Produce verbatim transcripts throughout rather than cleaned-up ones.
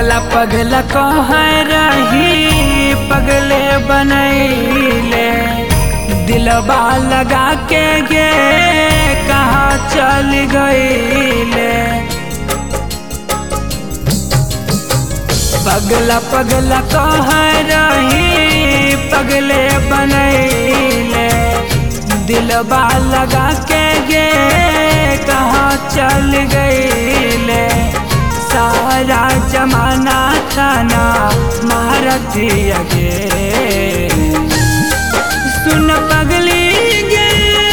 पगला पगला कह रही पगले बनैले दिलबा लगा के गे कहाँ चल गईले। पगला पगला कह रही पगले बनैले दिलबा लगा के गे कहाँ चल गईले। सारा जमाना थाना मारती गे सुन पगली गे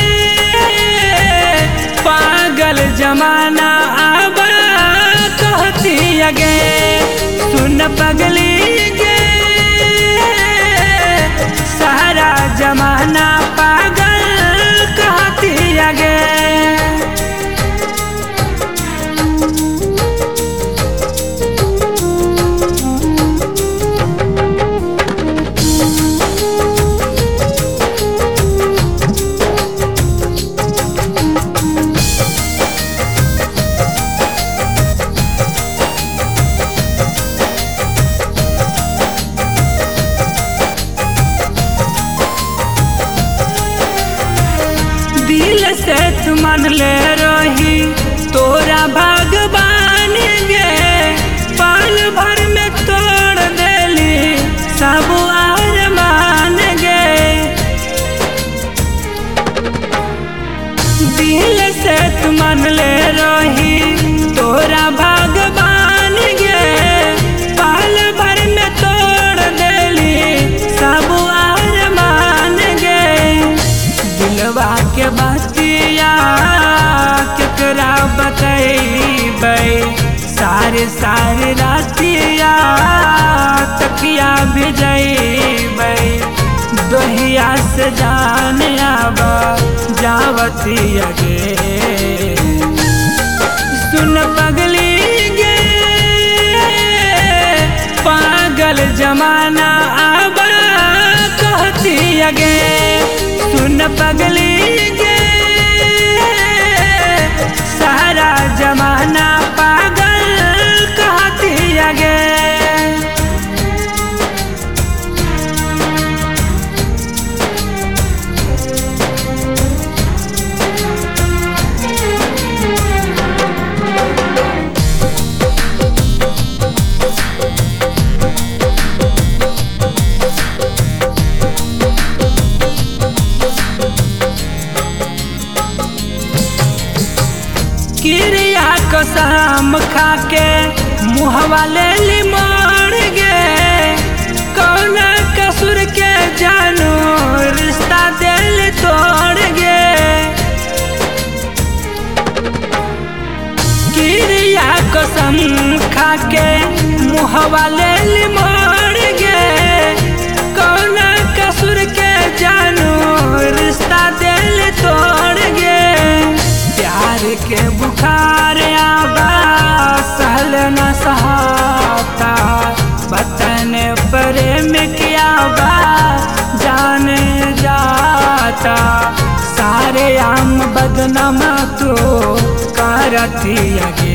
पागल जमाना अब कहती गे सुन पगली गे सारा जमाना पागल कहती गे। दिल से तू मान ले रही तोरा भगवान गे पल भर में तोड़ देली सब अरमान गे। दिल से तू मान ले रही तोरा भगवान गे पल भर में तोड़ देली सब अरमान गे। दिलवा के बतिया केकरा बतैबै सारे सारे रातिया तकिया भिजैबै दोहिया से जान आब जावतिया गे सुन पगली गे पागल जमाना अब कहती गे सुन पगली गे सारा जमाना पागल कहती गे। क्रिया कसम खा के मुहवा ले ली मोड़ गे कौन कसूर के जानू रिश्ता दिल तोड़ गे। क्रिया कसम खा के मुहवा ले ली मोड़ गे कौन कसूर के जानू रिश्ता दिल तोड़ गे। प्यार के बुखार आबा सहल न सहाता वतन प्रेम किया बा जान जाता सारे आम बदनाम तो करती गे।